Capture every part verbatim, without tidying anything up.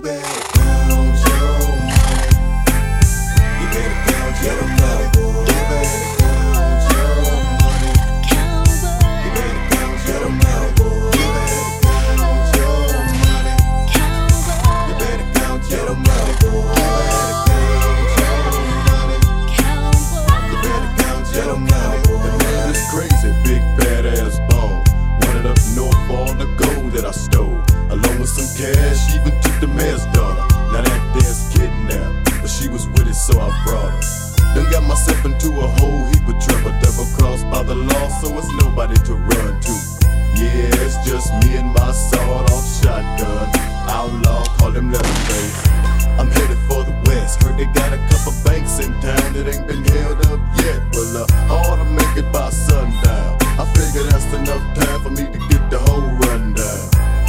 better count your money. You better count your money, boy. You better count your money. You better count your money, boy. You better count your money. You better count your money, boy. You better count your money, boy. The man is crazy, big badass bone. Running up north for all the gold that I stole, along with some cash, even took the mayor's daughter. Now that there's kidnapped, but she was with it, so I brought her. Done got myself into a whole heap of trouble, double crossed by the law, so it's nobody to run to. Yeah, it's just me and my sawed-off shotgun. Outlaw, call him Leatherface. I'm headed for the west. Heard they got a couple banks in town that ain't been held up yet. Well, uh, I ought to make it by sundown. I figure that's enough time for me to get the whole rundown,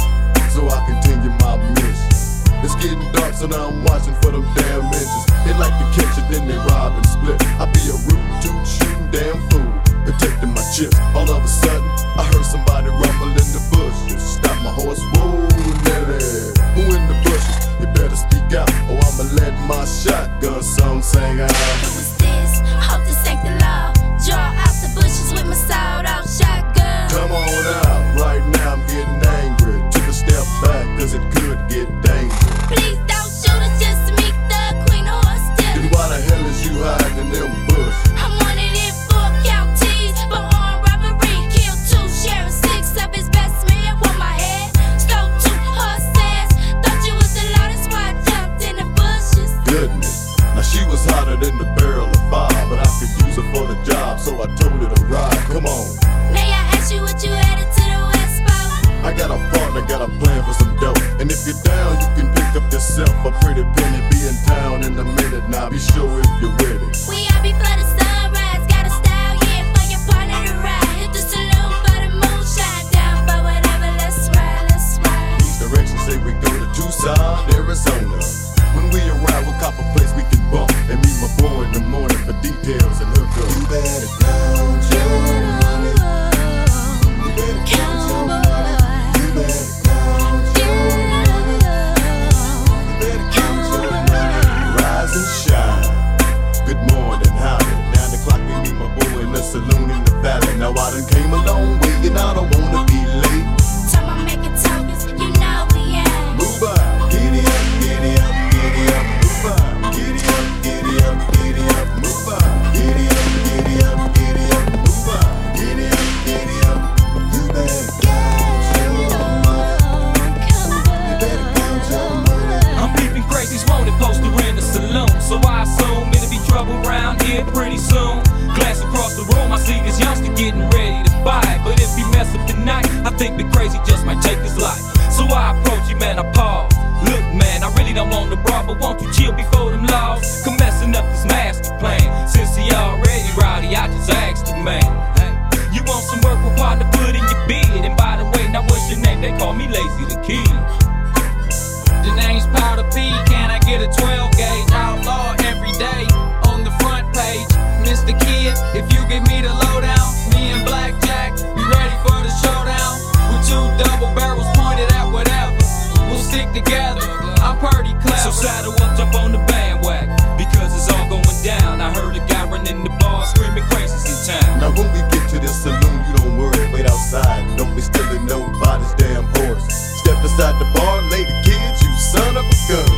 so I continue my mission. It's getting dark, so now I'm watching for them damn inches. They like to catch it, then they rob and split. I be a root toot shooting damn fool, protecting my chips. All of a sudden, I heard somebody rumble in the bushes. Stop my horse, whoa, Nelly. Who in the bushes? You better speak out, or I'ma let my shotgun song sing out. Who is this? Hope this ain't the law. Draw out the bushes with my sawed-off shotgun. Come on out, right now I'm getting angry. Took a step back, cause it could get dangerous. Please don't shoot us just to meet the queen or still. Then why the hell is you hiding in them bushes? I'm wanted in four counties for armed robbery. Killed two sheriffs, six of his best men with my head. Stole two horses. Thought you was the law, that's why I jumped in the bushes. Goodness, now she was hotter than the barrel of fire, but I could use her for the job, so I told her to ride. Come on. May I ask you what you headed to the west for? I got a partner, got a plan for some dope. And if you're down, you can pick up yourself a pretty penny. Be in town in a minute, now be sure if you're with it. We out before the sunrise, got a style, yeah, for your partner to ride. Hit the saloon for the moonshine, down for whatever, let's ride, let's ride. Each direction say we go to Tucson, Arizona. When we arrive, we'll cop a place we can bump and meet my boy in the morning for details and hook up. You better count your money. You better count your money. You better count your money. You better count your money. Rise and shine. Good morning, howdy. Nine o'clock, we meet my boy in the saloon in the valley. Now I done came a long way and I don't wanna be late. Tell my making tokens, you know we ain't. Move on, giddy up, giddy up, giddy up, move on, giddy up, giddy up, giddy up, move on, giddy up, giddy up, giddy up, move on, giddy up, giddy up. You better count your money. You better count your money. I'm peeping crazy's wanted poster in the saloon, so I assume it'll be trouble around here pretty soon. Glance across the room, I see this youngster getting ready to fight, but if he mess up tonight, I think Big Crazy just might take his life. So I approach him and I pause. Look, man, I really don't want to brawl, but won't you chill before them laws come messing up this master plan? Since he already rowdy, I just asked him, man, hey, you want some work with partner put in your bid? And by the way, now what's your name? They call me Lazy the Kid. The name's Powder P, can I get a twelve gauge? Outlaw every day on the front page. Mister Kid, if you give me the lowdown, me and Blackjack, be ready for the showdown. With two double barrels pointed at whatever, we'll stick together, I'm pretty clever. So saddle up, jump on the bandwagon, because it's all going down. I heard a guy running the bar screaming Crazy's in town. Now when we get to this saloon, you don't worry, wait outside. Don't be stealing nobody's damn horse. Step inside the bar, lady kids, you son of a gun.